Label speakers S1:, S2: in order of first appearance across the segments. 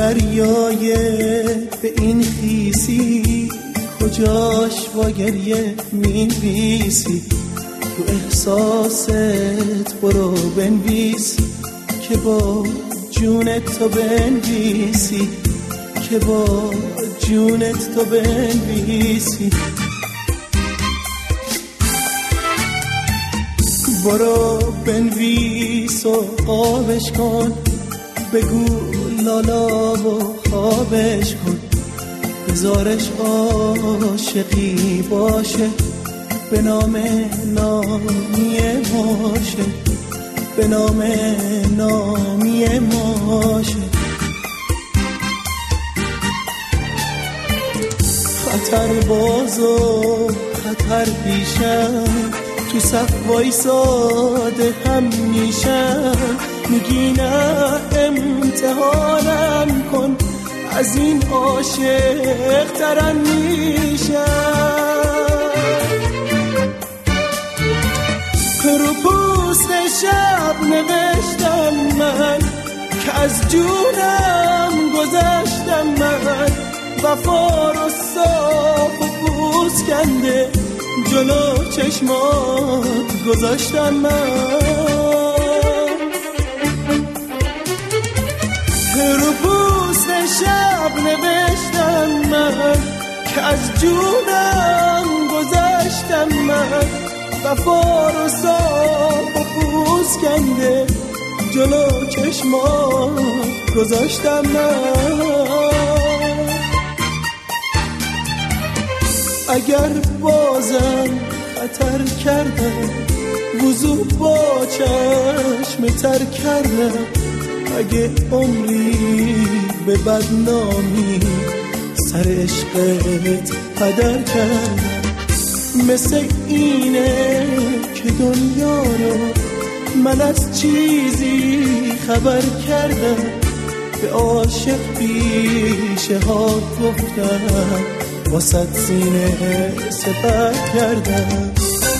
S1: دریای به این خیسی کجاش با گریه می‌نویسی، تو احساست برو بنویس که با جونت تو بنویسی، که با جونت تو بنویسی. برو بنویس و قابش کن، بگو لالا و خوابش کن، بذارش عاشقی باشه، به نام نامی ماشه، به نام نامی ماشه. خطر باز و خطر پیشم، تو صف وایساده هم میشم، میگی نه امتحانم کن، از این عاشق ترم میشم. رو پوست شب نوشتم من که از جونم گذشتم من، وفا رو صاف و پوست کنده جلو چشمات گذاشتم من. رو پوست شب نوشتم من که از جونم گذشتم من، وفا رو صاف و پوست کنده جلو چشمات گذاشتم من. اگر بازم خطر کردم وضو با چشم تر کردم، اگه عمری به بدنامی سر عشقت هدر کردم، مثل اینه که دنیا رو من از چیزی خبر کردم، به عاشق پیشه ها گفتم، واسه سینه سپر کردم.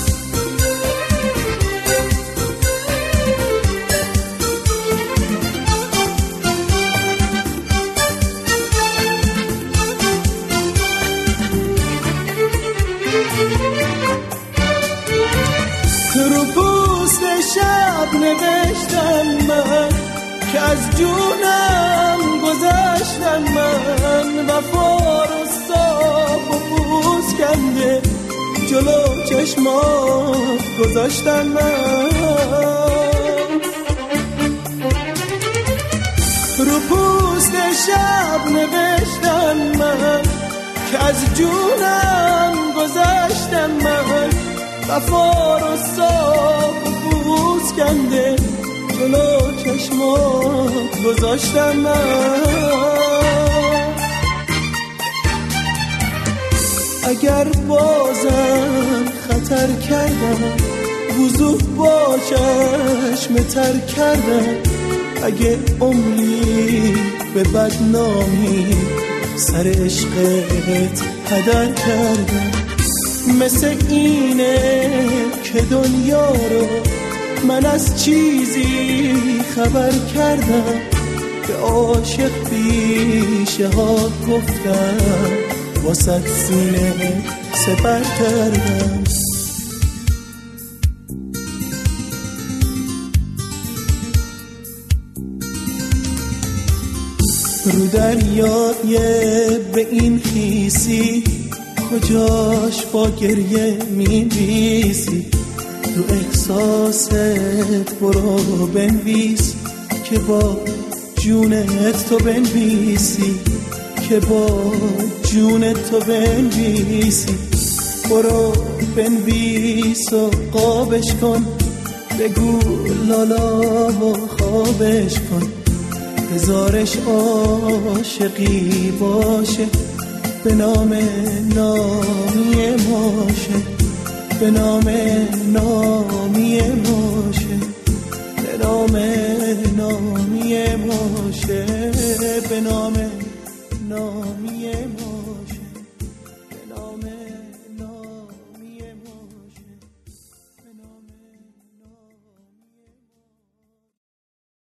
S1: رو پوست شب نوشتم من که از جونم گذشتم من، وفا رو صاف و پوست کنده جلو چشمات گذاشتم من. رو پوست شب نوشتم من که از جونم گذشتم من، وفا رو صاف و پوست کنده جلو چشمات گذاشتم من. اگر بازم خطر کردم وضو با چشم تر کردم، اگه عمری به بدنامی سر عشقت هدر کردم، مثل اینه که دنیا رو من از چیزی خبر کردم، به عاشق پیشه ها گفتم، واسه سینه سپر کردم. رو دریای به این خیسی کجاش با گریه می‌نویسی، تو احساست برو بنویس که با جونت تو بنویسی، که با جونت تو بنویسی. برو بنویس و قابش کن، بگو لالا و خوابش کن، بذارش عاشقی باشه، به نام نامی ماشه، به نام نامی ماشه، به نام نامی ماشه، به نام نامی ماشه.